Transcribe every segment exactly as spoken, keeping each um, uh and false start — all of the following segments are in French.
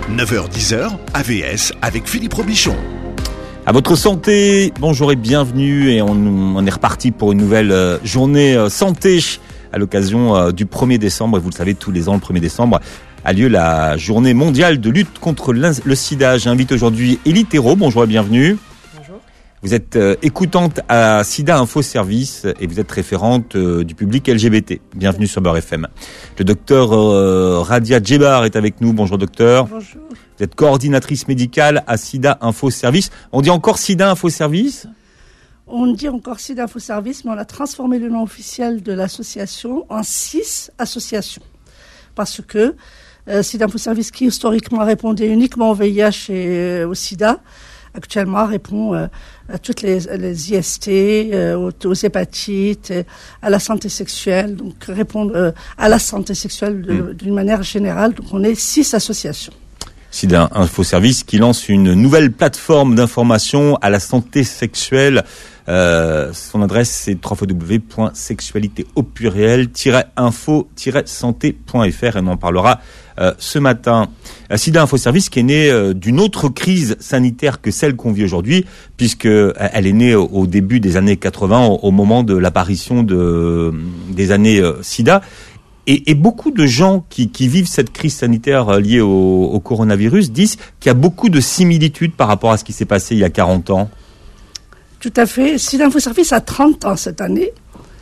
neuf heures dix heures, A V S avec Philippe Robichon. À votre santé, bonjour et bienvenue. Et on, on est reparti pour une nouvelle euh, journée euh, santé à l'occasion euh, du premier décembre. Et vous le savez, tous les ans, le premier décembre, a lieu la journée mondiale de lutte contre le sida. J'invite aujourd'hui Élie Thérault. Bonjour et bienvenue. Bonjour. Vous êtes euh, écoutante à Sida Info Service et vous êtes référente euh, du public L G B T. Bienvenue sur Beurre F M. Le docteur euh, Radia Djebar est avec nous. Bonjour docteur. Bonjour. Vous êtes coordinatrice médicale à Sida Info Service. On dit encore Sida Info Service ? On dit encore Sida Info Service, mais on a transformé le nom officiel de l'association en six associations. Parce que euh, Sida Info Service, qui historiquement répondait uniquement au V I H et euh, au sida, actuellement répond euh, à toutes les, les I S T, euh, aux, aux hépatites, euh, à la santé sexuelle, donc répond euh, à la santé sexuelle de, mmh. d'une manière générale. Donc on est six associations. Sida Info Service qui lance une nouvelle plateforme d'information à la santé sexuelle. Euh, son adresse c'est w w w point sexualité au pluriel tiret info tiret santé point f r et on en parlera euh, ce matin. Euh, Sida Info Service qui est née euh, d'une autre crise sanitaire que celle qu'on vit aujourd'hui, puisque euh, elle est née au, au début des années quatre-vingts, au, au moment de l'apparition de des années euh, SIDA. Et, et beaucoup de gens qui, qui vivent cette crise sanitaire liée au, au coronavirus disent qu'il y a beaucoup de similitudes par rapport à ce qui s'est passé il y a quarante ans. Tout à fait. Sida Info Service a trente ans cette année.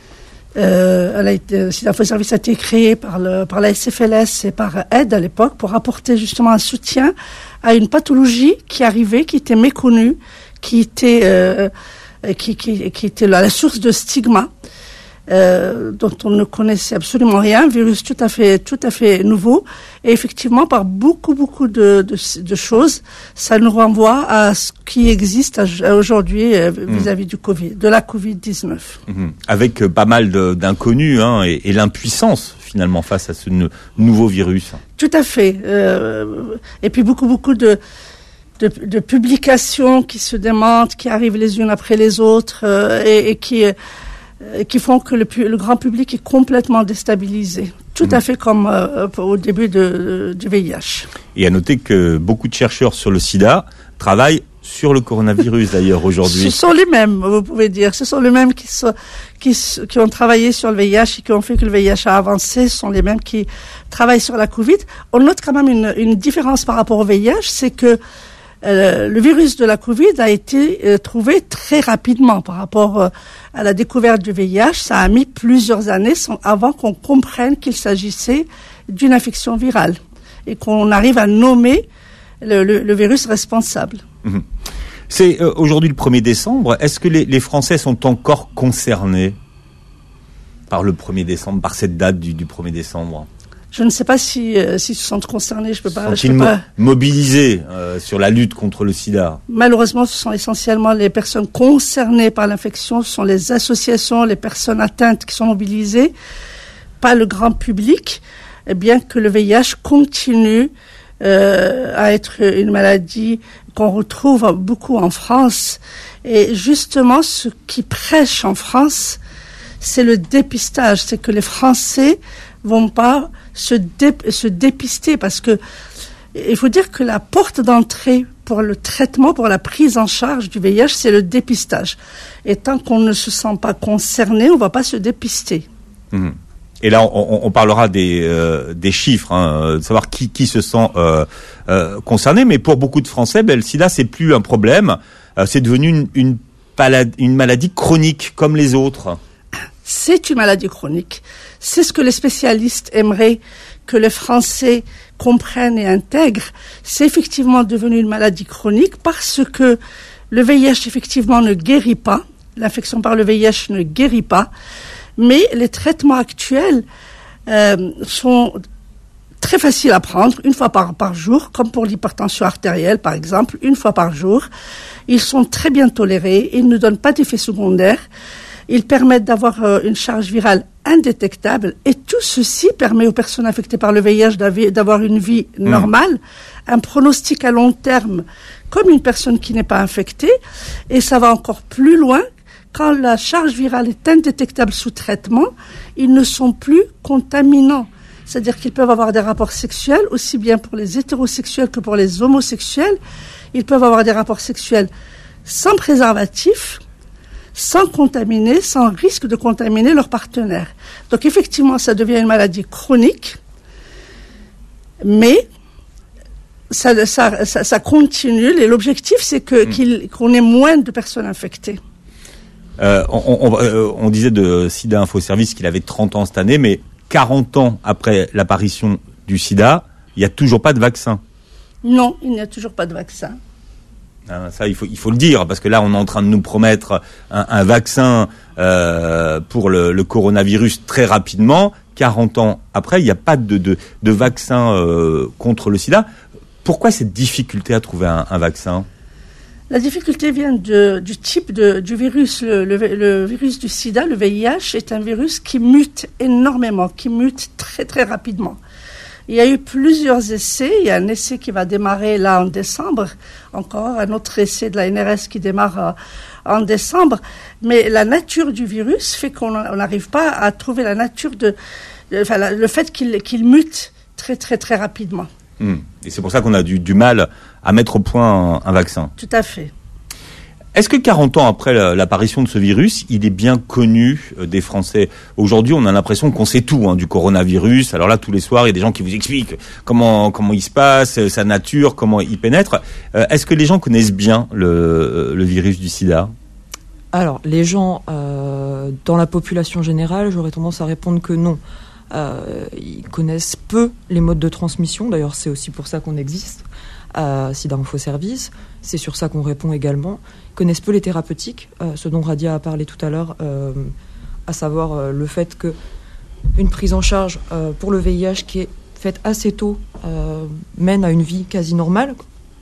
Euh, elle a été, Sida Info Service a été créé par, le, par la S F L S et par Aide à l'époque pour apporter justement un soutien à une pathologie qui arrivait, qui était méconnue, qui était, euh, qui, qui, qui était la source de stigma. Euh, dont on ne connaissait absolument rien, virus tout à fait, tout à fait nouveau, et effectivement par beaucoup, beaucoup de, de, de choses, ça nous renvoie à ce qui existe aujourd'hui euh, vis-à-vis du Covid, de la covid dix-neuf. Mmh. Avec euh, pas mal de, d'inconnus hein, et, et l'impuissance finalement face à ce n- nouveau virus. Tout à fait, euh, et puis beaucoup, beaucoup de De, de publications qui se démentent, qui arrivent les unes après les autres, euh, et, et qui euh, qui font que le, le grand public est complètement déstabilisé. Tout mmh. à fait comme euh, au début de, de, du V I H. Et à noter que beaucoup de chercheurs sur le sida travaillent sur le coronavirus d'ailleurs aujourd'hui. Ce sont les mêmes, vous pouvez dire. Ce sont les mêmes qui, sont, qui, qui ont travaillé sur le V I H et qui ont fait que le V I H a avancé. Ce sont les mêmes qui travaillent sur la Covid. On note quand même une, une différence par rapport au V I H, c'est que Euh, le virus de la Covid a été euh, trouvé très rapidement par rapport euh, à la découverte du V I H. Ça a mis plusieurs années sans, avant qu'on comprenne qu'il s'agissait d'une infection virale et qu'on arrive à nommer le, le, le virus responsable. Mmh. C'est euh, aujourd'hui le premier décembre. Est-ce que les, les Français sont encore concernés par le premier décembre, par cette date du, du premier décembre ? Je ne sais pas si euh, s'ils se sentent concernés. Je peux pas. Sont-ils je peux mo- pas... mobilisés euh, sur la lutte contre le sida ? Malheureusement, ce sont essentiellement les personnes concernées par l'infection, ce sont les associations, les personnes atteintes qui sont mobilisées, pas le grand public. Et bien que le V I H continue euh, à être une maladie qu'on retrouve beaucoup en France. Et justement, ce qui prêche en France, c'est le dépistage. C'est que les Français vont pas se, dé- se dépister parce que il faut dire que la porte d'entrée pour le traitement, pour la prise en charge du V I H, c'est le dépistage. Et tant qu'on ne se sent pas concerné, on va pas se dépister. Mmh. Et là, on, on parlera des, euh, des chiffres, hein, de savoir qui, qui se sent euh, euh, concerné. Mais pour beaucoup de Français, ben, le sida, c'est plus un problème. Euh, c'est devenu une, une, palade, une maladie chronique comme les autres. C'est une maladie chronique. C'est ce que les spécialistes aimeraient que les Français comprennent et intègrent. C'est effectivement devenu une maladie chronique parce que le V I H, effectivement, ne guérit pas. L'infection par le V I H ne guérit pas. Mais les traitements actuels euh, sont très faciles à prendre, une fois par, par jour, comme pour l'hypertension artérielle, par exemple, une fois par jour. Ils sont très bien tolérés, ils ne donnent pas d'effets secondaires. Ils permettent d'avoir euh, une charge virale indétectable et tout ceci permet aux personnes affectées par le V I H d'avoir une vie normale, mmh. un pronostic à long terme comme une personne qui n'est pas infectée. Et ça va encore plus loin. Quand la charge virale est indétectable sous traitement, ils ne sont plus contaminants. c'est-à-dire qu'ils peuvent avoir des rapports sexuels, aussi bien pour les hétérosexuels que pour les homosexuels. Ils peuvent avoir des rapports sexuels sans préservatif, sans contaminer, sans risque de contaminer leur partenaire. Donc effectivement, ça devient une maladie chronique, mais ça, ça, ça, ça continue. Et l'objectif, c'est que, mmh. qu'il, qu'on ait moins de personnes infectées. Euh, on, on, euh, on disait de Sida Info Service qu'il avait trente ans cette année, mais quarante ans après l'apparition du sida, il n'y a toujours pas de vaccin. Non, il n'y a toujours pas de vaccin. Ah, ça, il faut, il faut le dire, parce que là, on est en train de nous promettre un, un vaccin euh, pour le, le coronavirus très rapidement. quarante ans après, il n'y a pas de, de, de vaccin euh, contre le sida. Pourquoi cette difficulté à trouver un, un vaccin ? La difficulté vient de, du type de, du virus. Le, le, le virus du sida, le V I H, est un virus qui mute énormément, qui mute très très rapidement. Il y a eu plusieurs essais. Il y a un essai qui va démarrer là en décembre, encore un autre essai de la N R S qui démarre euh, en décembre. Mais la nature du virus fait qu'on n'arrive pas à trouver la nature de, de enfin, la, le fait qu'il, qu'il mute très très très rapidement. Mmh. Et c'est pour ça qu'on a du, du mal à mettre au point un, un vaccin. Tout à fait. Est-ce que quarante ans après l'apparition de ce virus, il est bien connu des Français ? Aujourd'hui, on a l'impression qu'on sait tout hein, du coronavirus. Alors là, tous les soirs, il y a des gens qui vous expliquent comment comment il se passe, sa nature, comment il pénètre. Euh, est-ce que les gens connaissent bien le, le virus du sida ? Alors, les gens, euh, dans la population générale, j'aurais tendance à répondre que non. Euh, ils connaissent peu les modes de transmission. D'ailleurs, c'est aussi pour ça qu'on existe. À Sida Info Service, c'est sur ça qu'on répond également. Ils connaissent peu les thérapeutiques, euh, ce dont Radia a parlé tout à l'heure, euh, à savoir euh, le fait que une prise en charge euh, pour le V I H qui est faite assez tôt euh, mène à une vie quasi normale.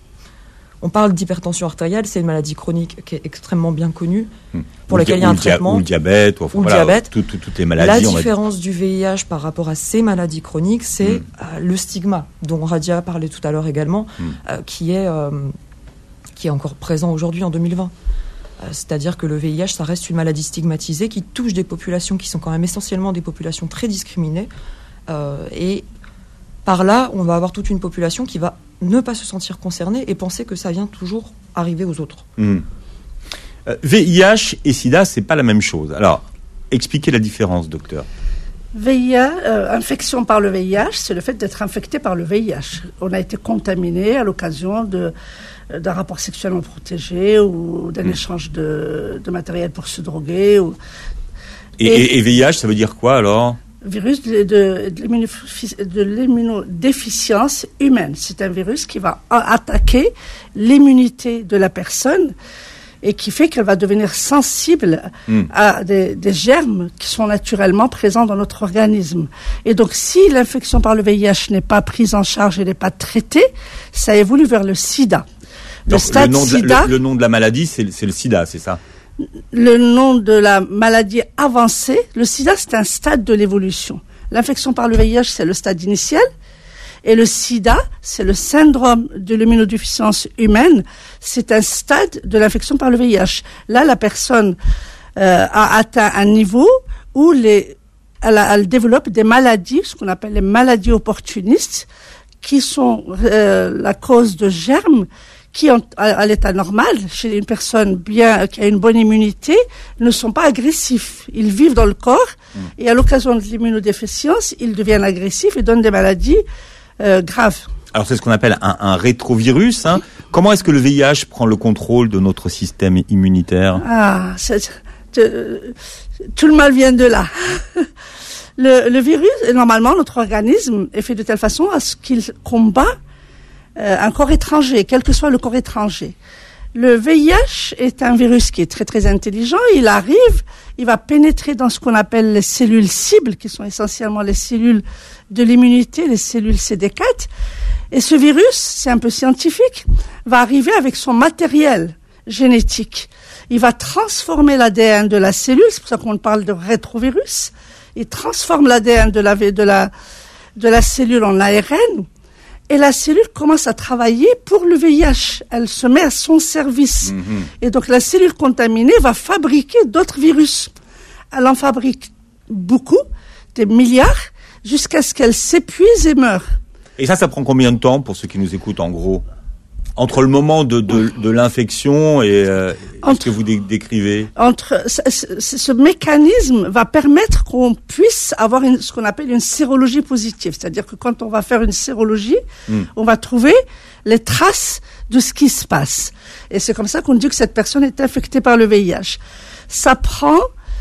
On parle d'hypertension artérielle, c'est une maladie chronique qui est extrêmement bien connue, mmh. pour laquelle il y a un traitement. Ou le diabète, ou, enfin, ou le voilà, diabète. Tout, tout, toutes les maladies. La différence du V I H par rapport à ces maladies chroniques, c'est mmh. euh, le stigma, dont Radia a parlé tout à l'heure également, mmh. euh, qui, est, euh, qui est encore présent aujourd'hui en deux mille vingt. Euh, c'est-à-dire que le V I H, ça reste une maladie stigmatisée qui touche des populations qui sont quand même essentiellement des populations très discriminées. Euh, et par là, on va avoir toute une population qui va ne pas se sentir concernée et penser que ça vient toujours arriver aux autres. Mmh. Euh, V I H et sida, c'est pas la même chose. Alors, expliquez la différence, docteur. V I H, euh, infection par le V I H, c'est le fait d'être infecté par le V I H. On a été contaminé à l'occasion de, d'un rapport sexuellement protégé ou d'un mmh. échange de, de matériel pour se droguer. Ou... Et, et, et V I H, ça veut dire quoi alors ? Virus de, de, de l'immunodéficience humaine. C'est un virus qui va attaquer l'immunité de la personne et qui fait qu'elle va devenir sensible mmh. à des, des germes qui sont naturellement présents dans notre organisme. Et donc, si l'infection par le V I H n'est pas prise en charge et n'est pas traitée, ça évolue vers le sida. Le donc, stade le nom, sida, de la, le, le nom de la maladie, c'est, c'est le sida, c'est ça ? Le nom de la maladie avancée, le sida, c'est un stade de l'évolution. L'infection par le V I H, c'est le stade initial. Et le sida, c'est le syndrome de l'immunodéficience humaine. C'est un stade de l'infection par le V I H. Là, la personne euh, a atteint un niveau où les, elle, a, elle développe des maladies, ce qu'on appelle les maladies opportunistes, qui sont euh, la cause de germes qui, en, à, à l'état normal, chez une personne bien, qui a une bonne immunité, ne sont pas agressifs. Ils vivent dans le corps mmh. et à l'occasion de l'immunodéficience, ils deviennent agressifs et donnent des maladies euh, graves. Alors c'est ce qu'on appelle un, un rétrovirus. Hein. Comment est-ce que le V I H prend le contrôle de notre système immunitaire ? Ah, c'est, c'est, tout le mal vient de là. le, le virus, normalement, notre organisme est fait de telle façon à ce qu'il combat Euh, un corps étranger, quel que soit le corps étranger. Le V I H est un virus qui est très très intelligent. Il arrive, il va pénétrer dans ce qu'on appelle les cellules cibles, qui sont essentiellement les cellules de l'immunité, les cellules C D quatre. Et ce virus, c'est un peu scientifique, va arriver avec son matériel génétique. Il va transformer l'A D N de la cellule, c'est pour ça qu'on parle de rétrovirus. Il transforme l'A D N de la, de la, de la cellule en A R N. Et la cellule commence à travailler pour le V I H. Elle se met à son service. Mmh. Et donc la cellule contaminée va fabriquer d'autres virus. Elle en fabrique beaucoup, des milliards, jusqu'à ce qu'elle s'épuise et meure. Et ça, ça prend combien de temps pour ceux qui nous écoutent en gros ? Entre le moment de, de, de l'infection et euh, entre, ce que vous dé- décrivez entre ce, ce, ce mécanisme va permettre qu'on puisse avoir une, ce qu'on appelle une sérologie positive. C'est-à-dire que quand on va faire une sérologie, mm. on va trouver les traces de ce qui se passe. Et c'est comme ça qu'on dit que cette personne est infectée par le V I H. Ça prend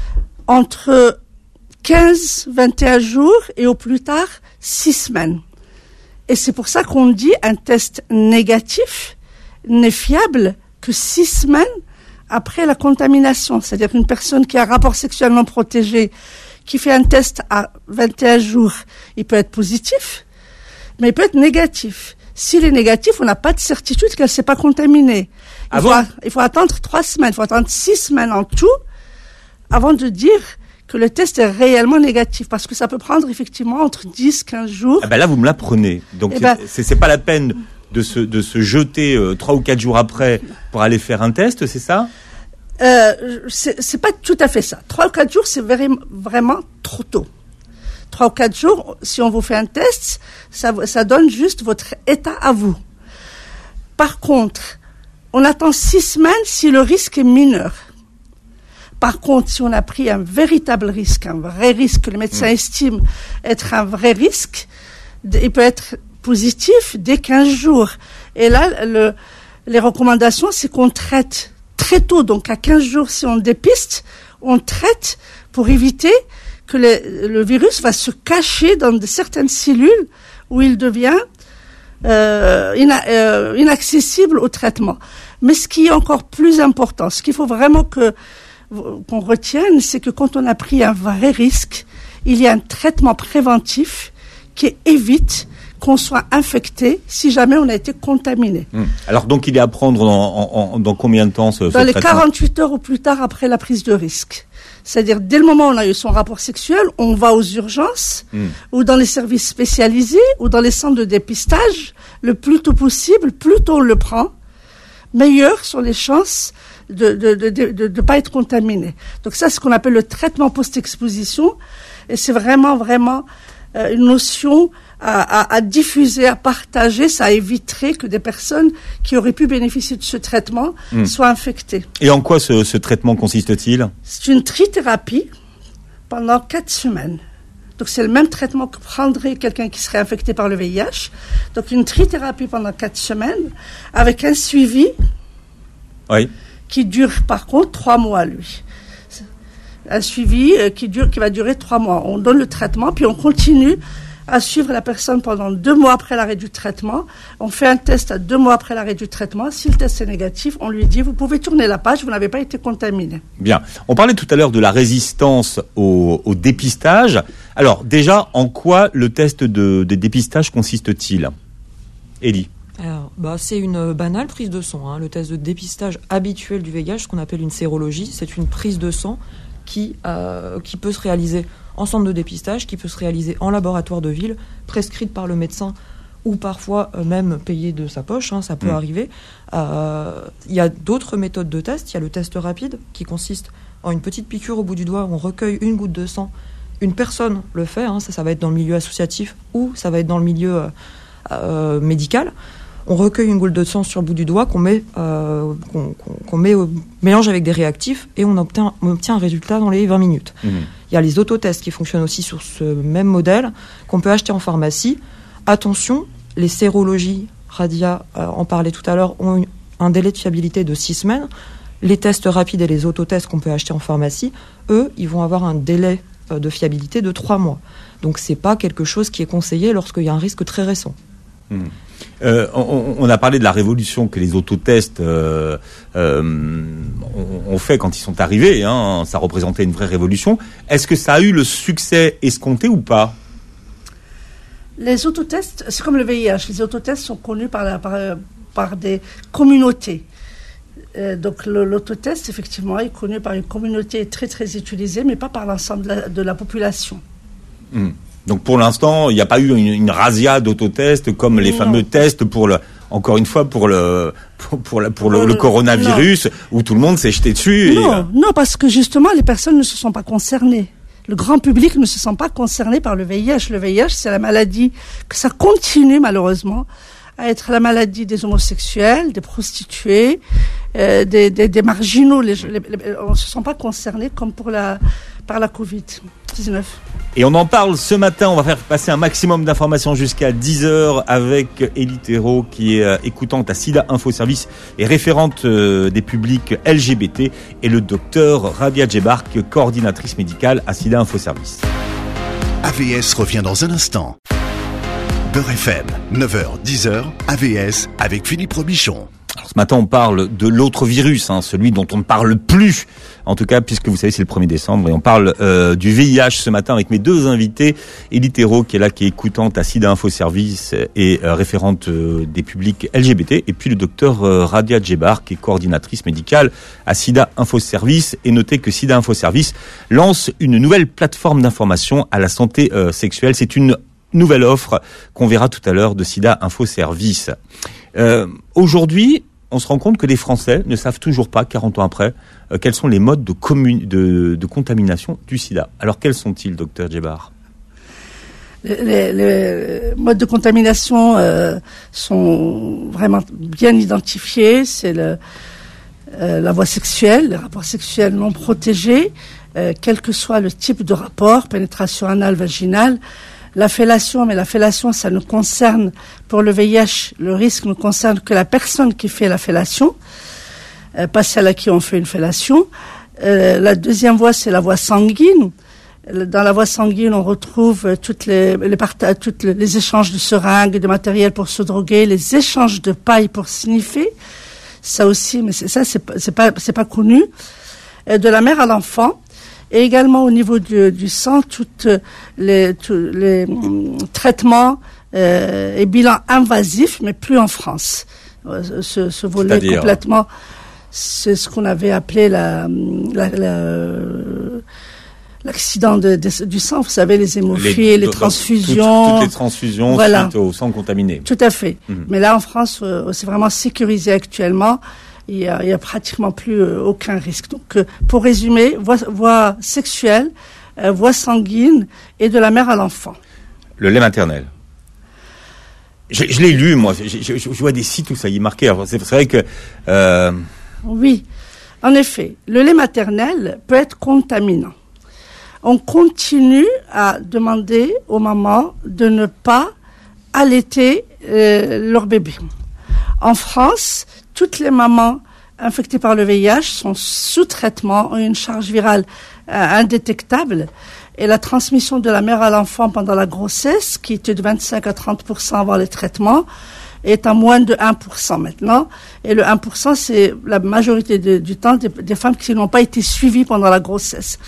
entre quinze, vingt et un jours et au plus tard six semaines. Et c'est pour ça qu'on dit un test négatif n'est fiable que six semaines après la contamination. C'est-à-dire qu'une personne qui a un rapport sexuel non protégé, qui fait un test à vingt et un jours, il peut être positif, mais il peut être négatif. S'il est négatif, on n'a pas de certitude qu'elle ne s'est pas contaminée. Il, ah faut, bon a, il faut attendre trois semaines, il faut attendre six semaines en tout avant de dire que le test est réellement négatif, parce que ça peut prendre effectivement entre dix, quinze jours. Ah ben là, vous me l'apprenez. Donc, eh c'est, ben, c'est, c'est pas la peine de se, de se jeter euh, trois ou quatre jours après pour aller faire un test, c'est ça ? euh, c'est, c'est pas tout à fait ça. Trois ou quatre jours, c'est vraiment, vraiment trop tôt. Trois ou quatre jours, si on vous fait un test, ça, ça donne juste votre état à vous. Par contre, on attend six semaines si le risque est mineur. Par contre, si on a pris un véritable risque, un vrai risque que le médecin mmh. estime être un vrai risque, il peut être positif dès quinze jours. Et là, le, les recommandations, c'est qu'on traite très tôt. Donc, à quinze jours, si on dépiste, on traite pour éviter que le, le virus va se cacher dans de certaines cellules où il devient euh, ina, euh, inaccessible au traitement. Mais ce qui est encore plus important, ce qu'il faut vraiment que qu'on retienne, c'est que quand on a pris un vrai risque, il y a un traitement préventif qui évite qu'on soit infecté si jamais on a été contaminé. Mmh. Alors donc il est à prendre dans, en, en, dans combien de temps ce, ce traitement ? Dans les traitement ? quarante-huit heures ou plus tard après la prise de risque. C'est-à-dire dès le moment où on a eu son rapport sexuel, on va aux urgences mmh. ou dans les services spécialisés ou dans les centres de dépistage le plus tôt possible. Plus tôt on le prend, meilleures sont les chances de de de de, de, de pas être contaminé. Donc ça, c'est ce qu'on appelle le traitement post-exposition, et c'est vraiment vraiment euh, une notion à, à, à diffuser, à partager. Ça éviterait que des personnes qui auraient pu bénéficier de ce traitement mmh. soient infectées. Et en quoi ce, ce traitement consiste-t-il ? C'est une trithérapie pendant quatre semaines. Donc c'est le même traitement que prendrait quelqu'un qui serait infecté par le V I H. Donc une trithérapie pendant quatre semaines avec un suivi. Oui. Qui dure par contre trois mois, lui. Un suivi qui dure, qui va durer trois mois. On donne le traitement, puis on continue à suivre la personne pendant deux mois après l'arrêt du traitement. On fait un test à deux mois après l'arrêt du traitement. Si le test est négatif, on lui dit, vous pouvez tourner la page, vous n'avez pas été contaminé. Bien. On parlait tout à l'heure de la résistance au, au dépistage. Alors, déjà, en quoi le test de, de dépistage consiste-t-il ? Élie ? Alors, bah, c'est une banale prise de sang. Hein. Le test de dépistage habituel du V I H, ce qu'on appelle une sérologie, c'est une prise de sang qui, euh, qui peut se réaliser en centre de dépistage, qui peut se réaliser en laboratoire de ville, prescrite par le médecin ou parfois euh, même payée de sa poche, hein, ça peut mmh. arriver. Euh, il y a d'autres méthodes de test. Il y a le test rapide qui consiste en une petite piqûre au bout du doigt où on recueille une goutte de sang. Une personne le fait, hein, ça, ça va être dans le milieu associatif ou ça va être dans le milieu euh, euh, médical. On recueille une goutte de sang sur le bout du doigt qu'on met, euh, qu'on, qu'on, qu'on met au mélange avec des réactifs et on obtient, on obtient un résultat dans les vingt minutes. Mmh. Il y a les autotests qui fonctionnent aussi sur ce même modèle qu'on peut acheter en pharmacie. Attention, les sérologies, Radia euh, en parlait tout à l'heure, ont une, un délai de fiabilité de six semaines. Les tests rapides et les autotests qu'on peut acheter en pharmacie, eux, ils vont avoir un délai euh, de fiabilité de trois mois. Donc c'est pas quelque chose qui est conseillé lorsqu'il y a un risque très récent. Mmh. Euh, on, on a parlé de la révolution que les autotests euh, euh, ont, ont fait quand ils sont arrivés, hein, ça représentait une vraie révolution. Est-ce que ça a eu le succès escompté ou pas ? Les autotests, c'est comme le V I H, les autotests sont connus par, la, par, par des communautés. Euh, donc le, l'autotest, effectivement, est connu par une communauté très très utilisée, mais pas par l'ensemble de la, de la population. Mmh. Donc pour l'instant, il n'y a pas eu une, une razzia d'autotests comme les non. fameux tests pour le, encore une fois pour le pour, pour, la, pour le, euh, le coronavirus non. où tout le monde s'est jeté dessus. Non, et, euh... non, parce que justement les personnes ne se sont pas concernées. le grand public ne se sent pas concerné par le V I H. Le V I H, c'est la maladie que ça continue malheureusement à être la maladie des homosexuels, des prostituées, euh, des, des, des marginaux. Les, les, les, on ne se sent pas concerné comme pour la, par la covid dix-neuf. Et on en parle ce matin, on va faire passer un maximum d'informations jusqu'à dix heures avec Élie Thérault qui est euh, écoutante à SIDA Info Service et référente euh, des publics L G B T, et le docteur Rabia Djebark, coordinatrice médicale à SIDA Info Service. A V S revient dans un instant. Beurre F M, neuf heures dix heures, A V S avec Philippe Robichon. Alors, ce matin, on parle de l'autre virus, hein, celui dont on ne parle plus, en tout cas, puisque vous savez, c'est le premier décembre, et on parle euh, du V I H ce matin avec mes deux invités, Élie Thérault, qui est là, qui est écoutante à SIDA Info Service et euh, référente euh, des publics L G B T, et puis le docteur euh, Rabia Djebark, qui est coordinatrice médicale à SIDA Info Service. Et notez que SIDA Info Service lance une nouvelle plateforme d'information à la santé euh, sexuelle. C'est une nouvelle offre qu'on verra tout à l'heure de SIDA Info Service. Euh, aujourd'hui, on se rend compte que les Français ne savent toujours pas, quarante ans après, euh, quels sont les modes de, commun... de, de contamination du sida. Alors, quels sont-ils, docteur Djebark ? Les, les modes de contamination euh, sont vraiment bien identifiés. C'est le, euh, la voie sexuelle, les rapports sexuels non protégés, euh, quel que soit le type de rapport, pénétration anale, vaginale. La fellation, mais la fellation, ça ne concerne, pour le V I H, le risque ne concerne que la personne qui fait la fellation, euh, pas celle à qui on fait une fellation. Euh, la deuxième voie, c'est la voie sanguine. Dans la voie sanguine, on retrouve toutes les, les, parta- toutes les échanges de seringues, de matériel pour se droguer, les échanges de paille pour sniffer. Ça aussi, mais c'est, ça, c'est, c'est pas, c'est pas connu. Euh, de la mère à l'enfant. Et également au niveau du, du sang, toutes les, tous les hum, traitements euh, et bilans invasifs, mais plus en France. Ce, ce volet C'est-à-dire complètement, c'est ce qu'on avait appelé la, la, la l'accident de, de, du sang. Vous savez, les hémophiles, les, les transfusions. Toutes, toutes les transfusions voilà. Suite au sang contaminé. Tout à fait. Mmh. Mais là, en France, euh, c'est vraiment sécurisé actuellement. Il y a, il y a pratiquement plus euh, aucun risque. Donc, euh, pour résumer, voie, voie sexuelle, euh, voie sanguine et de la mère à l'enfant. Le lait maternel. Je, je l'ai lu, moi. Je, je, je vois des sites où ça y est marqué. Alors, c'est, c'est vrai que... Euh... Oui. En effet, le lait maternel peut être contaminant. On continue à demander aux mamans de ne pas allaiter euh, leur bébé. En France, toutes les mamans infectées par le V I H sont sous traitement, ont une charge virale euh, indétectable. Et la transmission de la mère à l'enfant pendant la grossesse, qui était de vingt-cinq à trente pour cent avant les traitements, est à moins de un pour cent maintenant. Et le un pour cent, c'est la majorité de, du temps des, des femmes qui n'ont pas été suivies pendant la grossesse.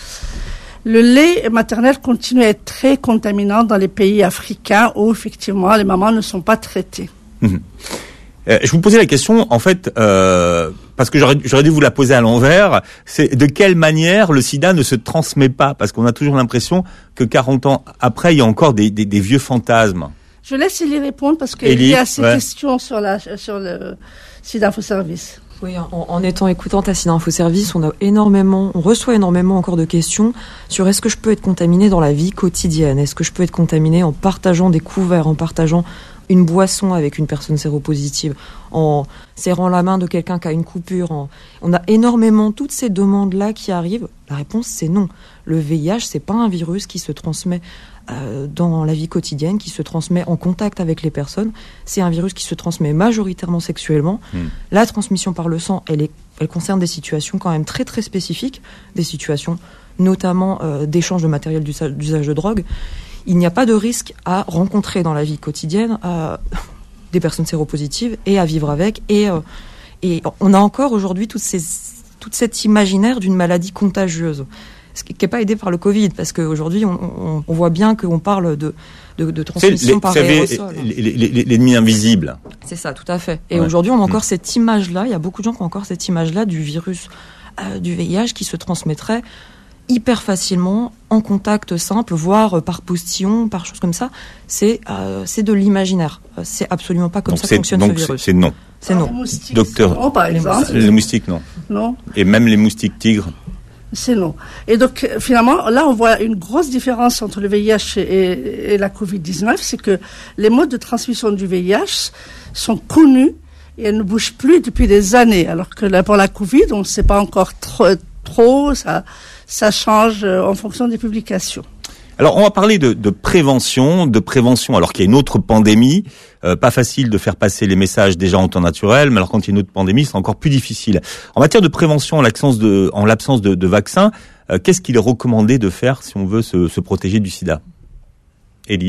Le lait maternel continue à être très contaminant dans les pays africains où, effectivement, les mamans ne sont pas traitées. Mmh. Euh, je vous posais la question, en fait, euh, parce que j'aurais, j'aurais dû vous la poser à l'envers, c'est de quelle manière le sida ne se transmet pas ? Parce qu'on a toujours l'impression que quarante ans après, il y a encore des, des, des vieux fantasmes. Je laisse Élie répondre parce qu'il y a ces ouais. questions sur, la, sur le SIDA Info Service. Oui, en, en étant écoutante à SIDA Info Service, on a énormément, on reçoit énormément encore de questions sur est-ce que je peux être contaminée dans la vie quotidienne ? Est-ce que je peux être contaminée en partageant des couverts, en partageant une boisson avec une personne séropositive, en serrant la main de quelqu'un qui a une coupure. En... On a énormément toutes ces demandes-là qui arrivent. La réponse, c'est non. Le V I H, c'est pas un virus qui se transmet euh, dans la vie quotidienne, qui se transmet en contact avec les personnes. C'est un virus qui se transmet majoritairement sexuellement. Mmh. La transmission par le sang, elle, est, elle concerne des situations quand même très très spécifiques, des situations notamment euh, d'échange de matériel d'usage, d'usage de drogue. Il n'y a pas de risque à rencontrer dans la vie quotidienne euh, des personnes séropositives et à vivre avec. Et, euh, et on a encore aujourd'hui toute, ces, toute cet imaginaire d'une maladie contagieuse, ce qui n'est pas aidé par le Covid, parce qu'aujourd'hui, on, on, on voit bien qu'on parle de, de, de transmission les, par aérosol. L'ennemi invisible. C'est ça, tout à fait. Et ouais. Aujourd'hui, on a encore mmh. cette image-là, il y a beaucoup de gens qui ont encore cette image-là du virus euh, du V I H qui se transmettrait hyper facilement, en contact simple, voire par postillon, par choses comme ça. C'est, euh, c'est de l'imaginaire. C'est absolument pas comme donc ça que fonctionne donc ce virus. C'est, c'est non. C'est non. Les moustiques, Docteur. non, par exemple. Les moustiques, non. Non. Et même les moustiques tigres. C'est non. Et donc, finalement, là, on voit une grosse différence entre le V I H et, et la covid dix-neuf, c'est que les modes de transmission du V I H sont connus et elles ne bougent plus depuis des années. Alors que là, pour la Covid, on ne sait pas encore trop, trop ça, ça change en fonction des publications. Alors, on va parler de, de prévention, de prévention alors qu'il y a une autre pandémie. Euh, pas facile de faire passer les messages déjà en temps naturel, mais alors quand il y a une autre pandémie, c'est encore plus difficile. En matière de prévention, en l'absence de, en l'absence de, de vaccins, euh, qu'est-ce qu'il est recommandé de faire si on veut se, se protéger du sida ? Élie ?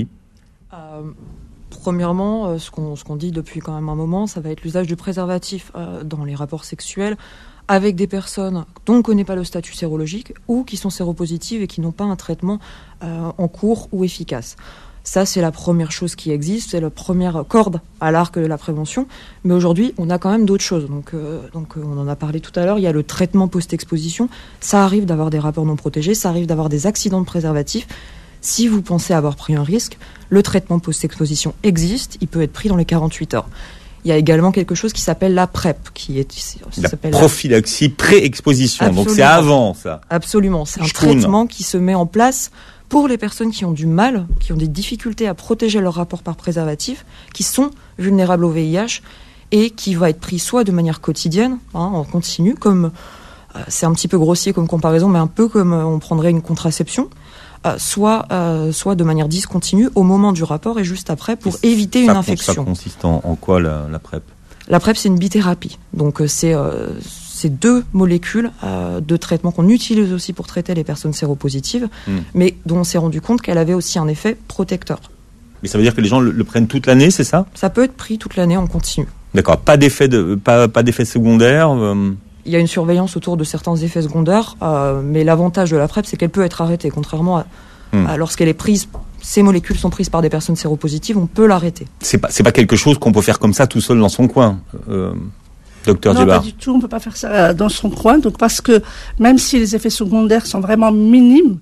euh, Premièrement, euh, ce qu'on, ce qu'on dit depuis quand même un moment, ça va être l'usage du préservatif euh, dans les rapports sexuels avec des personnes dont on ne connaît pas le statut sérologique ou qui sont séropositives et qui n'ont pas un traitement euh, en cours ou efficace. Ça, c'est la première chose qui existe, c'est la première corde à l'arc de la prévention. Mais aujourd'hui, on a quand même d'autres choses. Donc, euh, donc on en a parlé tout à l'heure, il y a le traitement post-exposition. Ça arrive d'avoir des rapports non protégés, ça arrive d'avoir des accidents de préservatifs. Si vous pensez avoir pris un risque, le traitement post-exposition existe, il peut être pris dans les quarante-huit heures. Il y a également quelque chose qui s'appelle la PrEP, qui est ça la s'appelle prophylaxie pré-exposition. Absolument. Donc c'est avant ça. Absolument, c'est un Schkoun. traitement qui se met en place pour les personnes qui ont du mal, qui ont des difficultés à protéger leur rapport par préservatif, qui sont vulnérables au V I H et qui va être pris soit de manière quotidienne, hein, en continu, comme euh, c'est un petit peu grossier comme comparaison, mais un peu comme euh, on prendrait une contraception. Euh, soit, euh, soit de manière discontinue au moment du rapport et juste après pour et éviter ça, une infection. Ça consiste en, en quoi la, la PrEP ? La PrEP, c'est une bithérapie. Donc, euh, c'est, euh, c'est deux molécules euh, de traitement qu'on utilise aussi pour traiter les personnes séropositives, mm. mais dont on s'est rendu compte qu'elle avait aussi un effet protecteur. Mais ça veut dire que les gens le, le prennent toute l'année, c'est ça ? Ça peut être pris toute l'année en continu. D'accord. Pas d'effet de, pas, pas d'effet secondaire euh... Il y a une surveillance autour de certains effets secondaires, euh, mais l'avantage de la PrEP, c'est qu'elle peut être arrêtée. Contrairement à, hmm. à lorsqu'elle est prise, ces molécules sont prises par des personnes séropositives, on peut l'arrêter. C'est pas, c'est pas quelque chose qu'on peut faire comme ça tout seul dans son coin, euh, docteur Non, Djebar. pas du tout, on peut pas faire ça dans son coin. Donc parce que même si les effets secondaires sont vraiment minimes,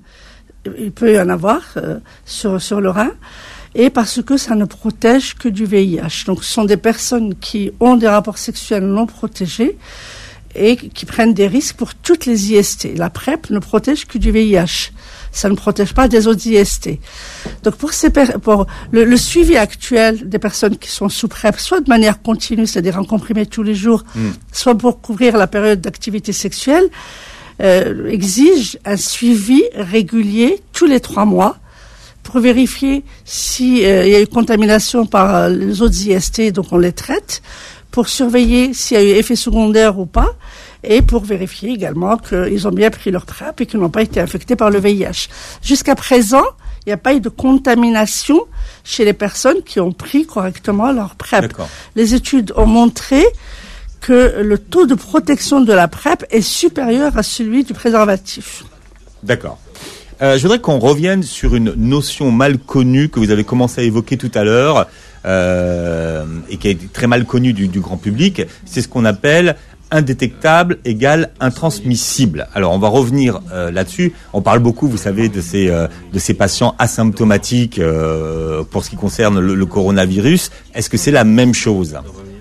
il peut y en avoir euh, sur sur le rein. Et parce que ça ne protège que du V I H. Donc ce sont des personnes qui ont des rapports sexuels non protégés et qui prennent des risques pour toutes les I S T. La PrEP ne protège que du V I H. Ça ne protège pas des autres I S T. Donc pour, ces per- pour le, le suivi actuel des personnes qui sont sous PrEP, soit de manière continue, c'est-à-dire en comprimé tous les jours, mmh. soit pour couvrir la période d'activité sexuelle, euh, exige un suivi régulier tous les trois mois pour vérifier s'il euh, y a eu contamination par euh, les autres I S T, donc on les traite, pour surveiller s'il y a eu effet secondaire ou pas, et pour vérifier également qu'ils ont bien pris leur PrEP et qu'ils n'ont pas été infectés par le V I H. Jusqu'à présent, il n'y a pas eu de contamination chez les personnes qui ont pris correctement leur PrEP. D'accord. Les études ont montré que le taux de protection de la PrEP est supérieur à celui du préservatif. D'accord. Euh, je voudrais qu'on revienne sur une notion mal connue que vous avez commencé à évoquer tout à l'heure euh, et qui est très mal connue du, du grand public. C'est ce qu'on appelle indétectable égale intransmissible. Alors on va revenir euh, là-dessus. On parle beaucoup, vous savez, de ces euh, de ces patients asymptomatiques euh, pour ce qui concerne le, le coronavirus. Est-ce que c'est la même chose ?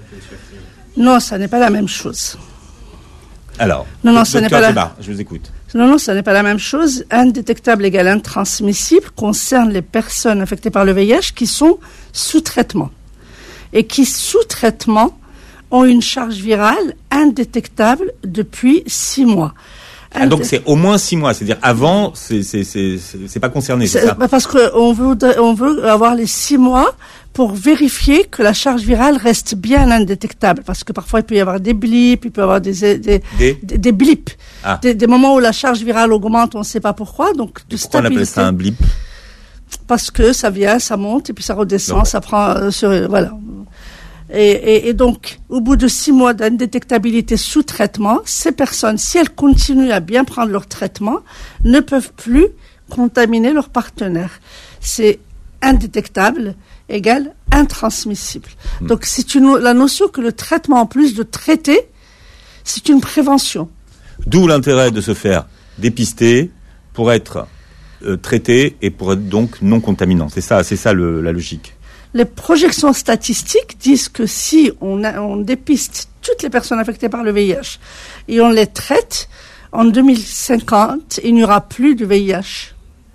Non, ça n'est pas la même chose. Alors, non, non, ça n'est pas la... Djebar, je vous écoute. Non, non, ça n'est pas la même chose. Indétectable égale intransmissible concerne les personnes infectées par le V I H qui sont sous traitement et qui, sous traitement, ont une charge virale indétectable depuis six mois. Ah, donc c'est au moins six mois, c'est-à-dire avant, c'est c'est c'est c'est, c'est pas concerné, c'est, c'est ça ? Parce que on veut on veut avoir les six mois pour vérifier que la charge virale reste bien indétectable, parce que parfois il peut y avoir des blips, il peut y avoir des des des, des, des blips, ah. des, des moments où la charge virale augmente, on ne sait pas pourquoi, donc de pourquoi stabilité. on appelle ça un blip ? Parce que ça vient, ça monte et puis ça redescend, donc. ça prend euh, sur voilà. Et, et, et donc, au bout de six mois d'indétectabilité sous traitement, ces personnes, si elles continuent à bien prendre leur traitement, ne peuvent plus contaminer leur partenaire. C'est indétectable égale intransmissible. Mmh. Donc, c'est une, la notion que le traitement, en plus de traiter, c'est une prévention. D'où l'intérêt de se faire dépister pour être euh, traité et pour être donc non contaminant. C'est ça, c'est ça le, la logique. Les projections statistiques disent que si on, a, on dépiste toutes les personnes infectées par le V I H et on les traite, en deux mille cinquante, il n'y aura plus de V I H.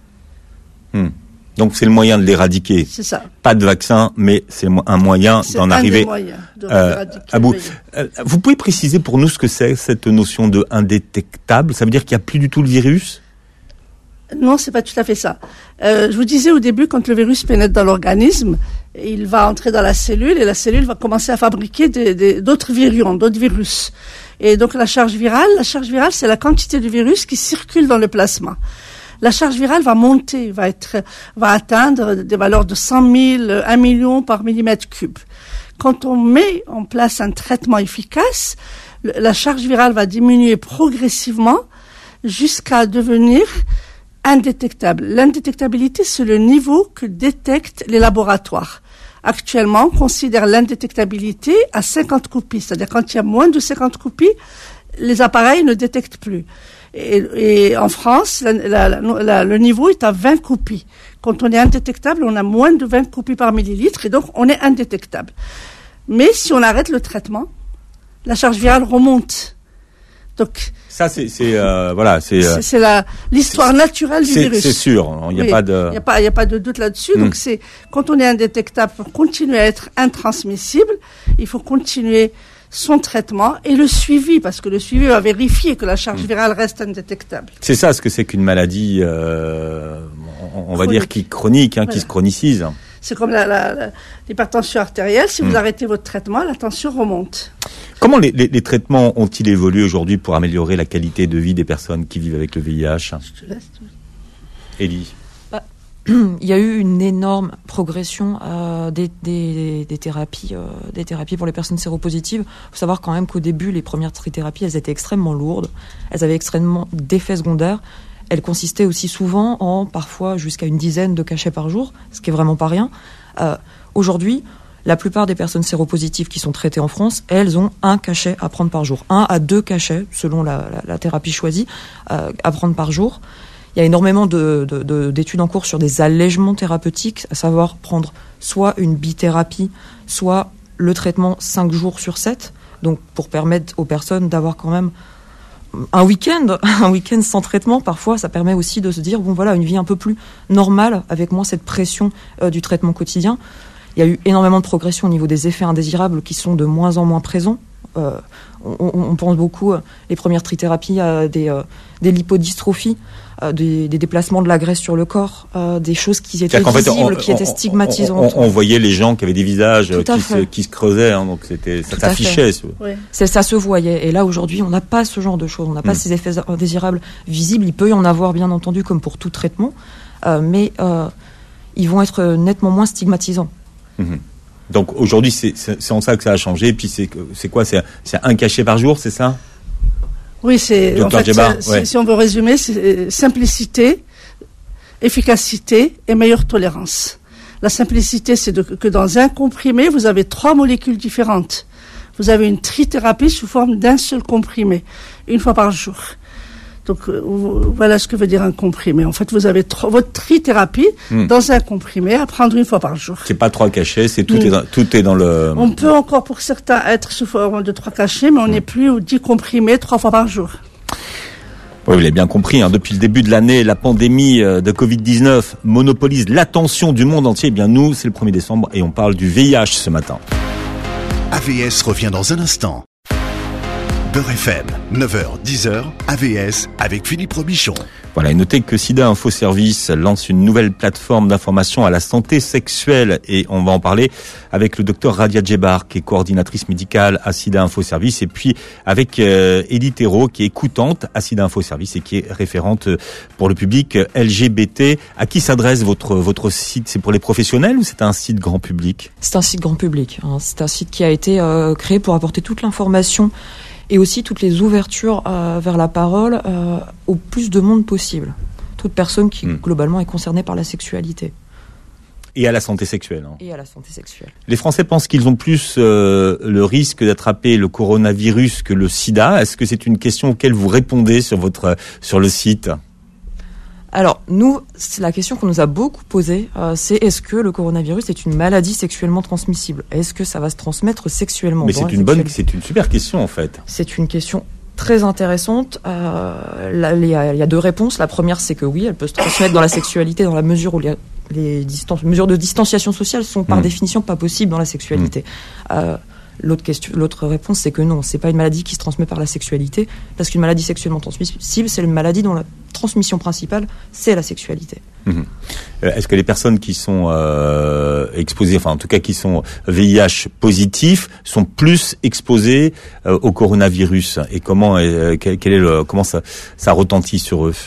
Hmm. Donc c'est le moyen de l'éradiquer. C'est ça. Pas de vaccin, mais c'est un moyen c'est d'en un arriver des moyens de euh, à bout. Euh, vous pouvez préciser pour nous ce que c'est cette notion de indétectable? Ça veut dire qu'il n'y a plus du tout le virus? Non, c'est pas tout à fait ça. Euh, je vous disais au début, quand le virus pénètre dans l'organisme, il va entrer dans la cellule et la cellule va commencer à fabriquer des, des, d'autres virions, d'autres virus. Et donc la charge virale, la charge virale, c'est la quantité de virus qui circule dans le plasma. La charge virale va monter, va être, va atteindre des valeurs de cent mille, un million par millimètre cube. Quand on met en place un traitement efficace, la charge virale va diminuer progressivement jusqu'à devenir indétectable. L'indétectabilité, c'est le niveau que détectent les laboratoires. Actuellement, on considère l'indétectabilité à cinquante copies. C'est-à-dire quand il y a moins de cinquante copies, les appareils ne détectent plus. Et, et en France, la, la, la, le niveau est à vingt copies. Quand on est indétectable, on a moins de vingt copies par millilitre et donc on est indétectable. Mais si on arrête le traitement, la charge virale remonte. Donc ça c'est c'est euh, voilà c'est c'est, c'est la l'histoire c'est, naturelle du c'est, virus. C'est sûr, il n'y a oui, pas de il y a pas il y a pas de doute là-dessus. Mm. Donc c'est quand on est indétectable pour continuer à être intransmissible, il faut continuer son traitement et le suivi, parce que le suivi va vérifier que la charge virale reste indétectable. C'est ça ce que c'est qu'une maladie, euh, on, on va chronique. dire qui chronique, hein, voilà. qui se chronicise. C'est comme la, la, la, l'hypertension artérielle. Si mmh. vous arrêtez votre traitement, la tension remonte. Comment les, les, les traitements ont-ils évolué aujourd'hui pour améliorer la qualité de vie des personnes qui vivent avec le V I H? Je te laisse. Élie. Bah, il y a eu une énorme progression euh, des, des, des thérapies, euh, des thérapies pour les personnes séropositives. Il faut savoir quand même qu'au début, les premières trithérapies, elles étaient extrêmement lourdes. Elles avaient extrêmement d'effets secondaires. Elle consistait aussi souvent en parfois jusqu'à une dizaine de cachets par jour, ce qui est vraiment pas rien. Euh, aujourd'hui, la plupart des personnes séropositives qui sont traitées en France, elles ont un cachet à prendre par jour, un à deux cachets selon la, la, la thérapie choisie euh, à prendre par jour. Il y a énormément de, de, de, d'études en cours sur des allègements thérapeutiques, à savoir prendre soit une bithérapie, soit le traitement cinq jours sur sept, donc pour permettre aux personnes d'avoir quand même un week-end, un week-end sans traitement. Parfois, ça permet aussi de se dire, bon voilà, une vie un peu plus normale, avec moins cette pression euh, du traitement quotidien. Il y a eu énormément de progression au niveau des effets indésirables qui sont de moins en moins présents. Euh, on, on pense beaucoup, euh, les premières trithérapies, à des, euh, des lipodystrophies, euh, des, des déplacements de la graisse sur le corps, euh, des choses qui étaient visibles, fait, on, qui étaient stigmatisantes. On, on, on voyait les gens qui avaient des visages qui se, qui se creusaient, hein, donc c'était, ça s'affichait. Ce... Oui. C'est, ça se voyait. Et là, aujourd'hui, on n'a pas ce genre de choses. On n'a pas mmh. ces effets indésirables visibles. Il peut y en avoir, bien entendu, comme pour tout traitement, euh, mais euh, ils vont être nettement moins stigmatisants. Mmh. Donc aujourd'hui, c'est, c'est, c'est en ça que ça a changé. Et puis c'est, c'est quoi c'est, c'est un cachet par jour, c'est ça? Oui, c'est, en fait, Djebar, c'est, ouais. si on veut résumer, c'est simplicité, efficacité et meilleure tolérance. La simplicité, c'est de, que dans un comprimé, vous avez trois molécules différentes. Vous avez une trithérapie sous forme d'un seul comprimé, une fois par jour. Donc euh, voilà ce que veut dire un comprimé. En fait, vous avez tro- votre trithérapie mmh. dans un comprimé à prendre une fois par jour. C'est pas trois cachets, c'est tout, mmh. est dans, tout est dans le... On peut encore pour certains être sous forme de trois cachets, mais on n'est mmh. plus aux dix comprimés trois fois par jour. Oui, vous l'avez bien compris, hein, depuis le début de l'année, la pandémie de covid dix-neuf monopolise l'attention du monde entier. Eh bien nous, c'est le premier décembre et on parle du V I H ce matin. A V S revient dans un instant. Beurre F M, neuf heures dix heures, A V S avec Philippe Robichon. Voilà, et notez que SIDA Info Service lance une nouvelle plateforme d'information à la santé sexuelle et on va en parler avec le docteur Radia Djebar qui est coordinatrice médicale à SIDA Info Service et puis avec euh, Élie Thérault qui est écoutante à SIDA Info Service et qui est référente pour le public L G B T. À qui s'adresse votre votre site? C'est pour les professionnels ou c'est un site grand public? C'est un site grand public. Hein. C'est un site qui a été euh, créé pour apporter toute l'information et aussi toutes les ouvertures euh, vers la parole euh, au plus de monde possible. Toute personne qui, mmh. globalement, est concernée par la sexualité. Et à la santé sexuelle. Hein. Et à la santé sexuelle. Les Français pensent qu'ils ont plus euh, le risque d'attraper le coronavirus que le sida. Est-ce que c'est une question auquel vous répondez sur, votre, sur le site ? Alors, nous, c'est la question qu'on nous a beaucoup posée, euh, c'est est-ce que le coronavirus est une maladie sexuellement transmissible ? Est-ce que ça va se transmettre sexuellement ? Mais c'est une bonne, c'est une super question en fait. C'est une question très intéressante. Euh, là, il y a, il y a deux réponses. La première, c'est que oui, elle peut se transmettre dans la sexualité dans la mesure où les, les distances, mesures de distanciation sociale sont par mmh. définition pas possibles dans la sexualité. Mmh. Euh, L'autre question, l'autre réponse, c'est que non, c'est pas une maladie qui se transmet par la sexualité, parce qu'une maladie sexuellement transmissible, c'est une maladie dont la transmission principale, c'est la sexualité. Mmh. Est-ce que les personnes qui sont euh, exposées, enfin en tout cas qui sont V I H positifs, sont plus exposées euh, au coronavirus, et comment, euh, quel, quel est le, comment ça, ça retentit sur eux?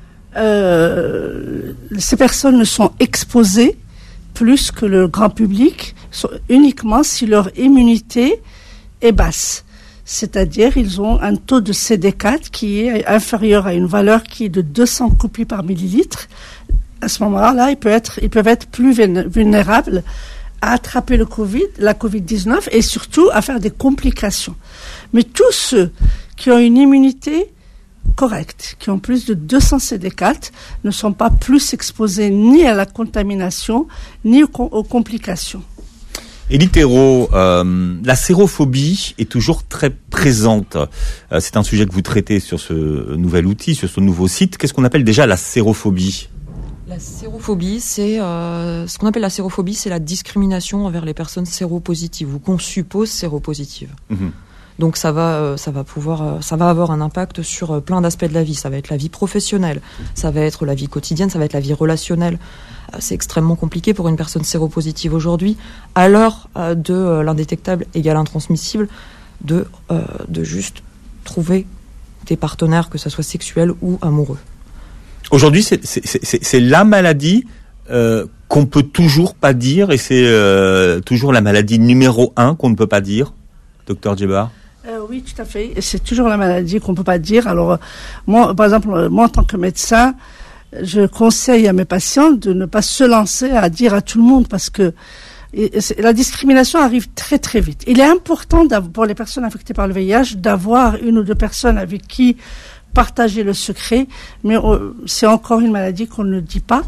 euh, Ces personnes sont exposées plus que le grand public, uniquement si leur immunité est basse. C'est-à-dire, ils ont un taux de C D quatre qui est inférieur à une valeur qui est de deux cents copies par millilitre. À ce moment-là, ils peuvent être, ils peuvent être plus vulnérables à attraper le Covid, la covid dix-neuf, et surtout à faire des complications. Mais tous ceux qui ont une immunité correcte, qui ont plus de deux cents C D quatre, ne sont pas plus exposés ni à la contamination, ni aux, aux complications. Élie Thérault, euh, la sérophobie est toujours très présente. Euh, c'est un sujet que vous traitez sur ce nouvel outil, sur ce nouveau site. Qu'est-ce qu'on appelle déjà la sérophobie ? La sérophobie, c'est euh, ce qu'on appelle la sérophobie, c'est la discrimination envers les personnes séropositives ou qu'on suppose séropositives. Mmh. Donc ça va, ça va pouvoir, ça va avoir un impact sur plein d'aspects de la vie. Ça va être la vie professionnelle, ça va être la vie quotidienne, ça va être la vie relationnelle. C'est extrêmement compliqué pour une personne séropositive aujourd'hui, à l'heure de l'indétectable égale intransmissible, de, euh, de juste trouver des partenaires, que ce soit sexuels ou amoureux. Aujourd'hui, c'est, c'est, c'est, c'est la maladie euh, qu'on peut toujours pas dire, et c'est euh, toujours la maladie numéro un qu'on ne peut pas dire, docteur Djebar. Euh, oui, tout à fait. Et c'est toujours la maladie qu'on peut pas dire. Alors, euh, moi, par exemple, moi, en tant que médecin, je conseille à mes patients de ne pas se lancer à dire à tout le monde, parce que et, et, la discrimination arrive très, très vite. Il est important pour les personnes infectées par le V I H d'avoir une ou deux personnes avec qui partager le secret, mais euh, c'est encore une maladie qu'on ne dit pas.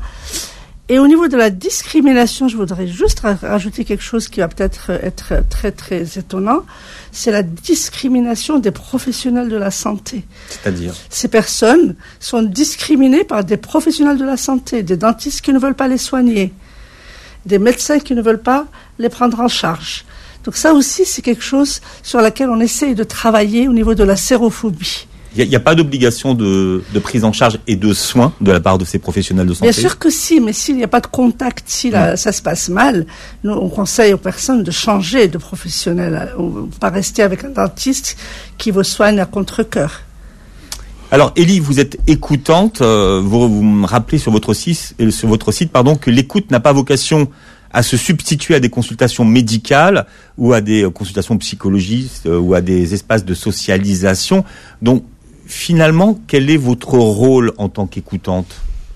Et au niveau de la discrimination, je voudrais juste rajouter quelque chose qui va peut-être être très, très étonnant. C'est la discrimination des professionnels de la santé. C'est-à-dire ? Ces personnes sont discriminées par des professionnels de la santé, des dentistes qui ne veulent pas les soigner, des médecins qui ne veulent pas les prendre en charge. Donc ça aussi, c'est quelque chose sur laquelle on essaye de travailler au niveau de la sérophobie. Il n'y a, a pas d'obligation de, de prise en charge et de soins de la part de ces professionnels de santé ? Bien sûr que si, mais s'il n'y a pas de contact, si la, mmh. ça se passe mal, nous, on conseille aux personnes de changer de professionnel. On ne peut pas rester avec un dentiste qui vous soigne à contre-cœur. Alors, Élie, vous êtes écoutante. Euh, vous, vous me rappelez sur votre site, sur votre site pardon, que l'écoute n'a pas vocation à se substituer à des consultations médicales ou à des consultations psychologiques euh, ou à des espaces de socialisation. Donc, finalement, quel est votre rôle en tant qu'écoutante ?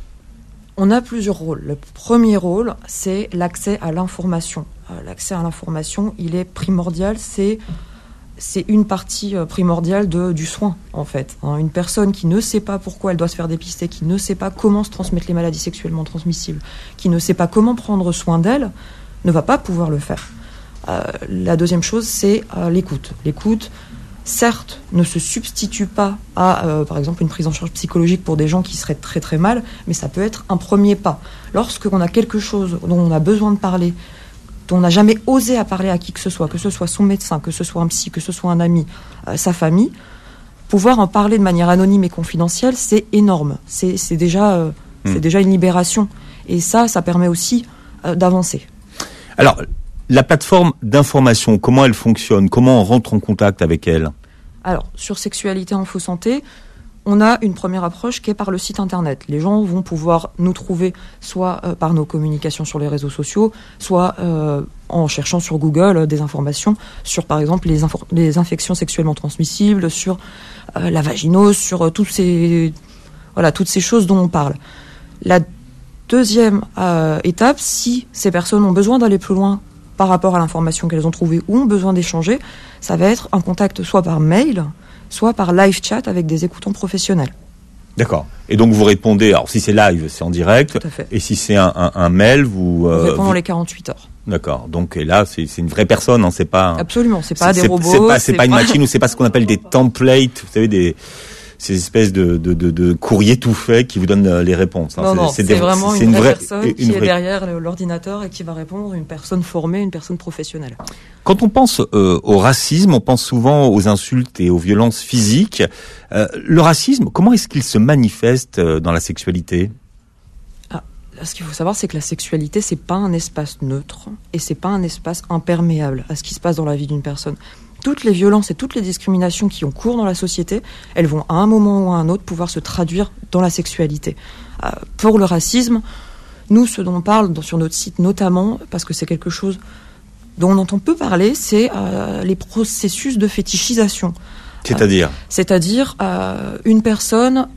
On a plusieurs rôles. Le premier rôle, c'est l'accès à l'information. Euh, l'accès à l'information, il est primordial. C'est, c'est une partie euh, primordiale de, du soin, en fait. Hein, une personne qui ne sait pas pourquoi elle doit se faire dépister, qui ne sait pas comment se transmettre les maladies sexuellement transmissibles, qui ne sait pas comment prendre soin d'elle, ne va pas pouvoir le faire. Euh, la deuxième chose, c'est euh, l'écoute. L'écoute, certes, ne se substitue pas à, euh, par exemple, une prise en charge psychologique pour des gens qui seraient très très mal, mais ça peut être un premier pas. Lorsqu'on a quelque chose dont on a besoin de parler, dont on n'a jamais osé à parler à qui que ce soit, que ce soit son médecin, que ce soit un psy, que ce soit un ami, euh, sa famille, pouvoir en parler de manière anonyme et confidentielle, c'est énorme. C'est, c'est, déjà, euh, mmh. c'est déjà une libération. Et ça, ça permet aussi euh, d'avancer. Alors, la plateforme d'information, comment elle fonctionne ? Comment on rentre en contact avec elle ? Alors, sur Sexualité Info Santé, on a une première approche qui est par le site internet. Les gens vont pouvoir nous trouver soit euh, par nos communications sur les réseaux sociaux, soit euh, en cherchant sur Google euh, des informations sur, par exemple, les, infor- les infections sexuellement transmissibles, sur euh, la vaginose, sur euh, toutes ces, voilà, toutes ces choses dont on parle. La deuxième euh, étape, si ces personnes ont besoin d'aller plus loin par rapport à l'information qu'elles ont trouvée ou ont besoin d'échanger, ça va être un contact soit par mail, soit par live chat avec des écoutants professionnels. D'accord. Et donc vous répondez, alors si c'est live, c'est en direct. Tout à fait. Et si c'est un, un, un mail, vous... Euh, on répond vous... dans les quarante-huit heures. D'accord. Donc et là, c'est, c'est une vraie personne, hein, c'est pas... Un... Absolument, c'est pas c'est, des c'est, robots. C'est pas, c'est c'est pas une pas... machine, ou c'est pas ce qu'on appelle des templates, vous savez, des... ces espèces de, de, de, de courriers tout faits qui vous donnent les réponses. Hein. Non, c'est, non, c'est, c'est, c'est vraiment c'est une, une vraie, vraie personne une qui vraie... est derrière l'ordinateur et qui va répondre, une personne formée, une personne professionnelle. Quand on pense euh, au racisme, on pense souvent aux insultes et aux violences physiques. Euh, le racisme, comment est-ce qu'il se manifeste euh, dans la sexualité ? Ah, ce qu'il faut savoir, c'est que la sexualité, c'est pas un espace neutre et c'est pas un espace imperméable à ce qui se passe dans la vie d'une personne. Toutes les violences et toutes les discriminations qui ont cours dans la société, elles vont à un moment ou à un autre pouvoir se traduire dans la sexualité. Euh, pour le racisme, nous, ce dont on parle dans, sur notre site notamment, parce que c'est quelque chose dont on entend peu parler, c'est euh, les processus de fétichisation. C'est-à-dire euh, C'est-à-dire euh, une personne...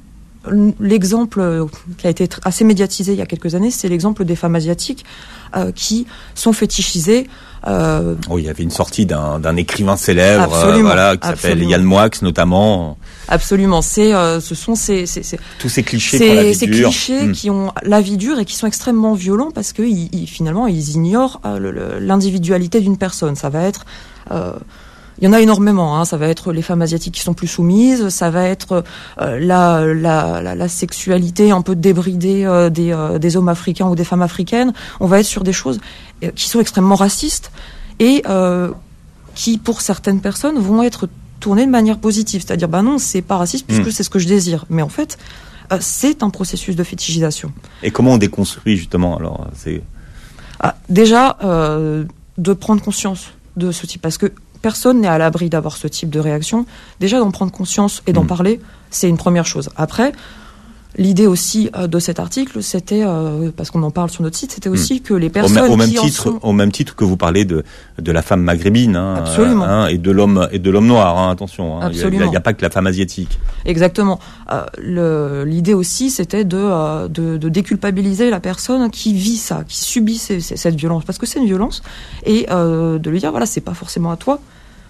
L'exemple qui a été assez médiatisé il y a quelques années, c'est l'exemple des femmes asiatiques euh, qui sont fétichisées. Euh... Oh, il y avait une sortie d'un, d'un écrivain célèbre, euh, voilà, qui absolument. s'appelle Yann Moix notamment. Absolument, c'est, euh, ce sont ces, ces, ces tous ces clichés, ces, qui ont la vie ces dure. clichés mmh. qui ont la vie dure et qui sont extrêmement violents parce que ils, ils, finalement ils ignorent euh, le, le, l'individualité d'une personne. Ça va être euh, Il y en a énormément, hein. Ça va être les femmes asiatiques qui sont plus soumises, ça va être euh, la, la, la, la sexualité un peu débridée euh, des, euh, des hommes africains ou des femmes africaines. On va être sur des choses euh, qui sont extrêmement racistes et euh, qui, pour certaines personnes, vont être tournées de manière positive. C'est-à-dire, ben non, c'est pas raciste puisque mmh. c'est ce que je désire. Mais en fait, euh, c'est un processus de fétichisation. Et comment on déconstruit justement alors c'est... Ah, déjà, euh, de prendre conscience de ce type, parce que personne n'est à l'abri d'avoir ce type de réaction. Déjà, d'en prendre conscience et d'en mmh. parler, c'est une première chose. Après, l'idée aussi euh, de cet article, c'était, euh, parce qu'on en parle sur notre site, c'était aussi mmh. que les personnes au, au même qui titre, en sont... Au même titre que vous parlez de, de la femme maghrébine, hein, Absolument. Hein, et de l'homme et de l'homme noir, hein, attention. Hein, Absolument. Il n'y a, a pas que la femme asiatique. Exactement. Euh, le, l'idée aussi, c'était de, euh, de, de déculpabiliser la personne qui vit ça, qui subit ces, ces, cette violence, parce que c'est une violence, et euh, de lui dire, voilà, c'est pas forcément à toi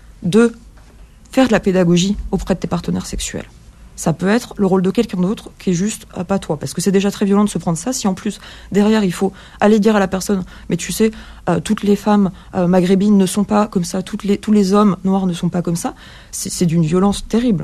de faire de la pédagogie auprès de tes partenaires sexuels. Ça peut être le rôle de quelqu'un d'autre qui est juste euh, pas toi, parce que c'est déjà très violent de se prendre ça. Si en plus derrière il faut aller dire à la personne, mais tu sais, euh, toutes les femmes euh, maghrébines ne sont pas comme ça, toutes les, tous les hommes noirs ne sont pas comme ça, c'est, c'est d'une violence terrible.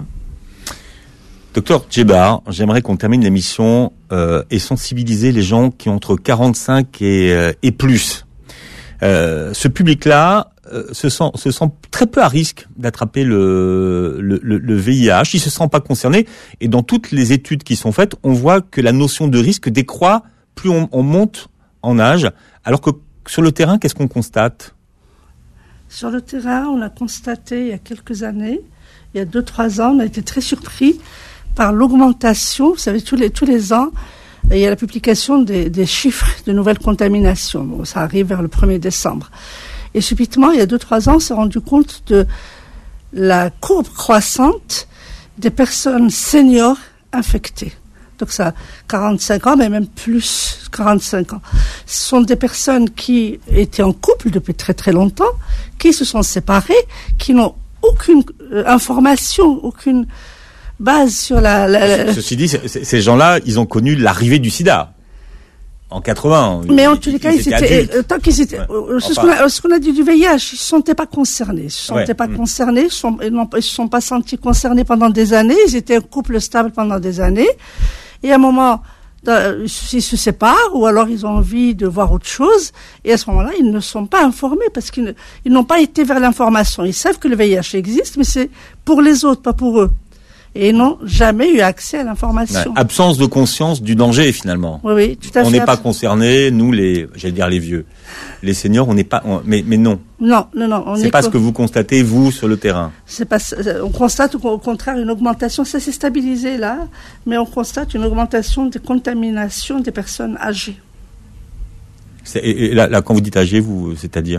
Docteur Djebar, j'aimerais qu'on termine l'émission euh, et sensibiliser les gens qui ont entre quarante-cinq et, euh, et plus. Euh, ce public-là euh, se sent se sent très peu à risque d'attraper le, le le le V I H. Il se sent pas concerné. Et dans toutes les études qui sont faites, on voit que la notion de risque décroît plus on, on monte en âge. Alors que sur le terrain, qu'est-ce qu'on constate ? Sur le terrain, on a constaté il y a quelques années, il y a deux trois ans, on a été très surpris par l'augmentation. Vous savez, tous les tous les ans, il y a la publication des, des chiffres de nouvelles contaminations. Bon, ça arrive vers le premier décembre. Et subitement, il y a deux, trois ans, on s'est rendu compte de la courbe croissante des personnes seniors infectées. Donc ça, quarante-cinq ans, mais même plus, quarante-cinq ans. Ce sont des personnes qui étaient en couple depuis très très longtemps, qui se sont séparées, qui n'ont aucune euh, information, aucune base sur la... la, la... Ceci dit, c- c- ces gens-là, ils ont connu l'arrivée du sida en quatre-vingts. Mais ils, en tous les cas, ils, ils étaient, étaient tant qu'ils étaient, ouais. euh, ce, enfin, qu'on a, ce qu'on a dit du V I H, ils ne se sentaient pas concernés. Ils ne se sentaient ouais. pas mmh. concernés, ils sont, ils ne se sont pas sentis concernés pendant des années, ils étaient un couple stable pendant des années, et à un moment, ils se séparent, ou alors ils ont envie de voir autre chose, et à ce moment-là, ils ne sont pas informés, parce qu'ils ne, ils n'ont pas été vers l'information. Ils savent que le V I H existe, mais c'est pour les autres, pas pour eux. Et n'ont jamais eu accès à l'information. Ouais, absence de conscience du danger, finalement. Oui, oui, tout à fait. On n'est pas concernés, nous, les, j'allais dire les vieux. Les seniors, on n'est pas, on, mais, mais non. Non, non, non. On c'est pas co- ce que vous constatez, vous, sur le terrain. C'est pas, on constate au contraire une augmentation, ça s'est stabilisé là, mais on constate une augmentation des contaminations des personnes âgées. C'est, et, et là, là, quand vous dites âgées, vous, c'est-à-dire?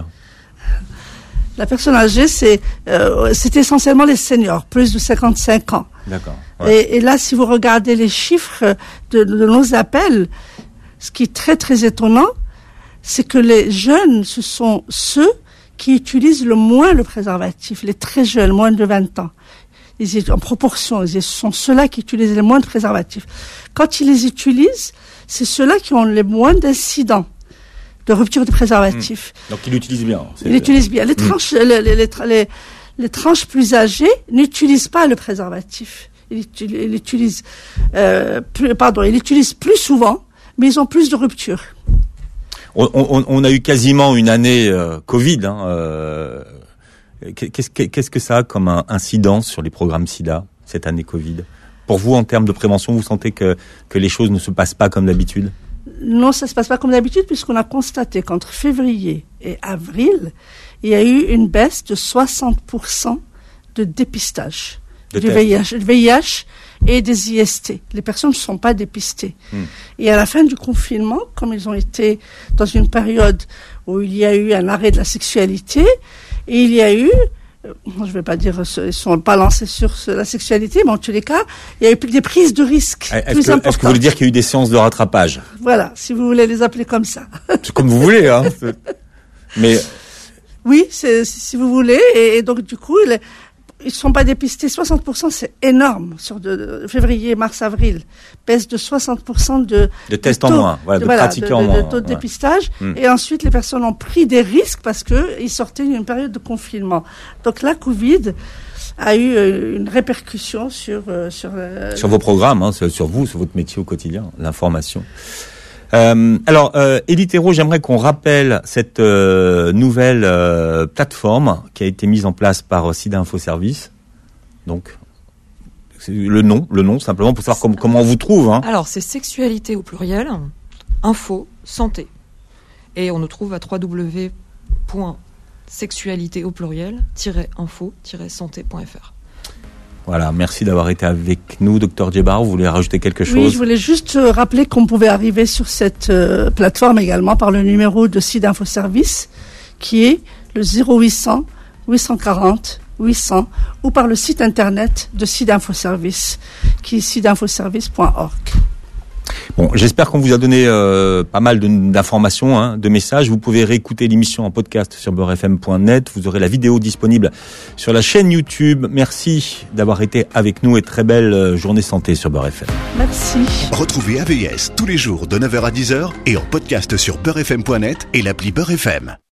La personne âgée, c'est, euh, c'est essentiellement les seniors, plus de cinquante-cinq ans. D'accord. Ouais. Et, et là, si vous regardez les chiffres de, de nos appels, ce qui est très très étonnant, c'est que les jeunes, ce sont ceux qui utilisent le moins le préservatif, les très jeunes, moins de vingt ans. ils, en proportion, ce sont ceux-là qui utilisent le moins de préservatifs. Quand ils les utilisent, c'est ceux-là qui ont le moins d'incidents de rupture de préservatifs. Mmh. Donc ils l'utilisent bien. Ils l'utilisent bien. Les tranches, mmh. les, les, les, les, les tranches plus âgées n'utilisent pas le préservatif. Ils, ils l'utilisent, euh, plus, pardon, ils l'utilisent plus souvent, mais ils ont plus de ruptures. On, on, on a eu quasiment une année euh, Covid. Hein, euh, qu'est-ce, qu'est-ce que ça a comme un incidence sur les programmes SIDA, cette année Covid ? Pour vous, en termes de prévention, vous sentez que, que les choses ne se passent pas comme d'habitude ? Non, ça se passe pas comme d'habitude, puisqu'on a constaté qu'entre février et avril, il y a eu une baisse de soixante pour cent de dépistage de du V I H, V I H et des I S T. Les personnes ne sont pas dépistées. Hmm. Et à la fin du confinement, comme ils ont été dans une période où il y a eu un arrêt de la sexualité, et il y a eu, je ne vais pas dire, ils ne sont pas lancés sur la sexualité, mais en tous les cas, il y a eu des prises de risques est-ce plus que, importantes. Est-ce que vous voulez dire qu'il y a eu des séances de rattrapage ? Voilà, si vous voulez les appeler comme ça. C'est comme vous voulez, hein. Mais oui, c'est, si vous voulez, et, et donc du coup, les, ils ne sont pas dépistés. soixante pour cent, c'est énorme sur de, de février, mars, avril. Baisse de soixante pour cent de, de tests de en moins, voilà, de, de voilà, pratiquants de, en de, moins. de taux de ouais. dépistage. Hum. Et ensuite, les personnes ont pris des risques parce qu'ils sortaient d'une période de confinement. Donc la Covid a eu euh, une répercussion sur... Euh, sur, euh, sur vos programmes, hein, sur, sur vous, sur votre métier au quotidien, l'information. Euh, alors, euh, Élie Thérault, j'aimerais qu'on rappelle cette euh, nouvelle euh, plateforme qui a été mise en place par euh, SIDA Info Service. Donc, c'est le nom, le nom simplement pour savoir com- comment on vous trouve. Hein. Alors, c'est sexualité au pluriel, info, santé. Et on nous trouve à w w w point sexualité au pluriel info santé point f r. Voilà, merci d'avoir été avec nous, docteur Djebar. Vous voulez rajouter quelque chose ? Oui, je voulais juste rappeler qu'on pouvait arriver sur cette euh, plateforme également par le numéro de SIDA Info Service, qui est le zéro huit cents huit cent quarante huit cents, ou par le site internet de SIDA Info Service, qui est sida info service point org. Bon, j'espère qu'on vous a donné euh, pas mal de, d'informations, hein, de messages. Vous pouvez réécouter l'émission en podcast sur beurre f m point net. Vous aurez la vidéo disponible sur la chaîne YouTube. Merci d'avoir été avec nous et très belle journée santé sur Beurre F M. Merci. Retrouvez A V S tous les jours de neuf heures à dix heures et en podcast sur beurre f m point net et l'appli Beurre F M.